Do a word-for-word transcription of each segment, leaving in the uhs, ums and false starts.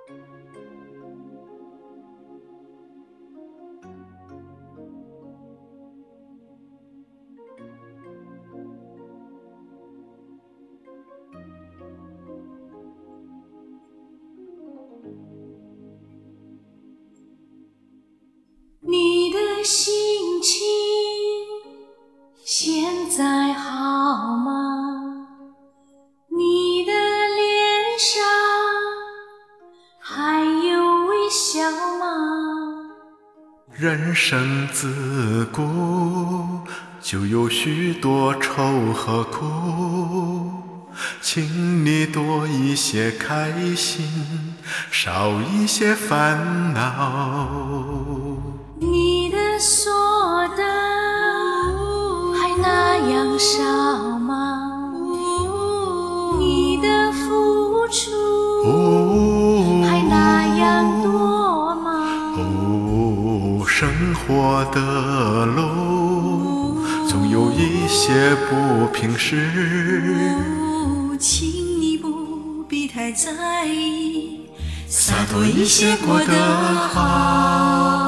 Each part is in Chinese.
你的心情现在好吗？你的脸上还有微笑吗？ 人生自古就有许多愁和苦，请你多一些开心，少一些烦恼。 你的所得还那样少吗？你的付出还那样多吗？ 哦，生活的路总有一些不平事， 请你不必太在意， 洒脱一些过得好。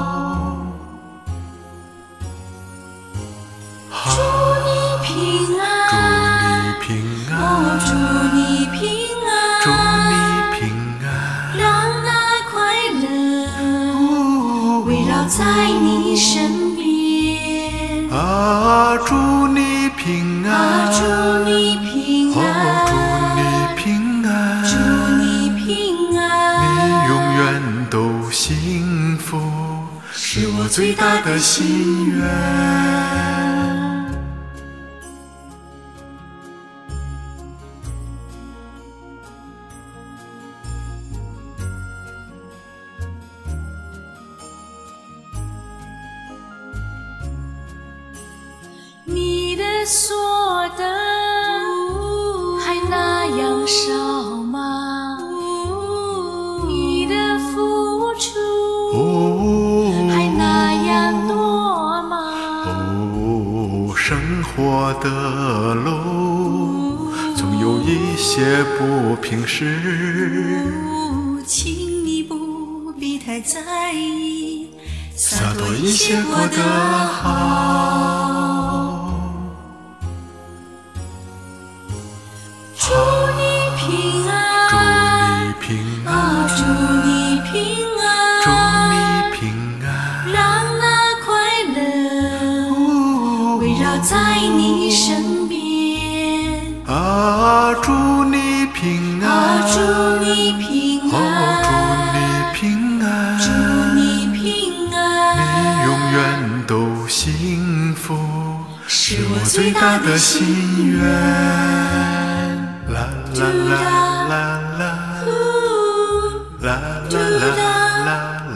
祝你平安， 祝你平安， 哦，祝你平安， 祝你平安， 让那快乐围绕在你身边。 啊，祝你平安， 啊，祝你平安， 哦，祝你平安， 祝你平安， 你永远都幸福，是我最大的心愿。 你的所得还那样少吗？你的付出还那样多吗？ 哦，生活的路总有一些不平事， 请你不必太在意， 洒脱一些过得好。 祝你平安， 祝你平安， 啊，祝你平安， 祝你平安， 让那快乐围绕在你身边。 啊，祝你平安， 啊，祝你平安， 哦，祝你平安， 祝你平安， 你永远都幸福，是我最大的心愿。啦啦啦啦啦，啦啦啦啦啦，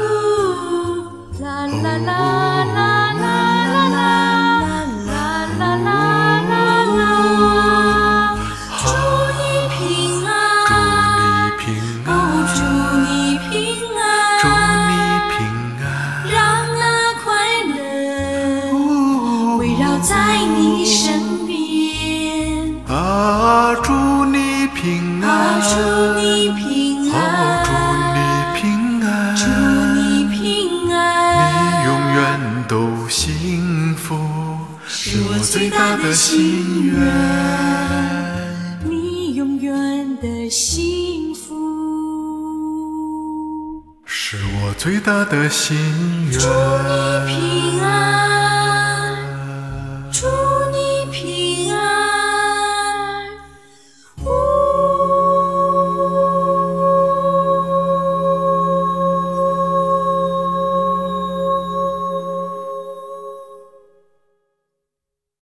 啦啦啦啦啦啦啦啦啦啦，祝你平安， 祝你平哦， 安， 祝你平安， 祝你平安， 让那快乐围绕在你身边。 啊，祝你平安， 啊，祝你平安， 哦，祝你平安， 祝你平安， 你永远都幸福，是我最大的心愿。 你永远的幸福， 是我最大的心愿。 祝你平安。